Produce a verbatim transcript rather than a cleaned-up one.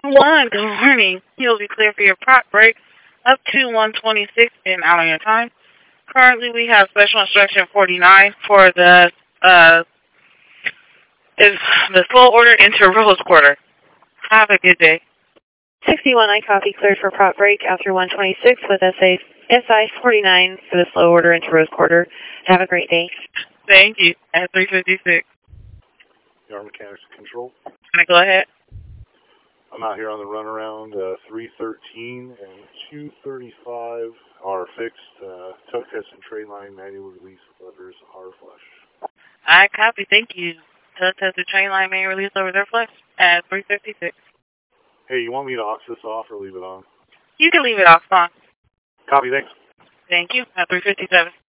One, good morning. You'll be clear for your prop break up to one twenty-six and out on your time. Currently, we have special instruction forty-nine for the uh is the slow order into Rose Quarter. Have a good day. sixty-one, I copy, cleared for prop break after one twenty-six with S A S I forty-nine for the slow order into Rose Quarter. Have a great day. Thank you. At three fifty-six. Yard Mechanics Control. Can I go ahead? I'm out here on the runaround. Uh, three thirteen and two thirty-five are fixed. Uh, tuck test and trade line manual release levers are flush. I copy. Thank you. Test test the train line may release over their flush at three fifty-six. Hey, you want me to aux this off or leave it on? You can leave it off, fine. Copy, thanks. Thank you. At three fifty-seven.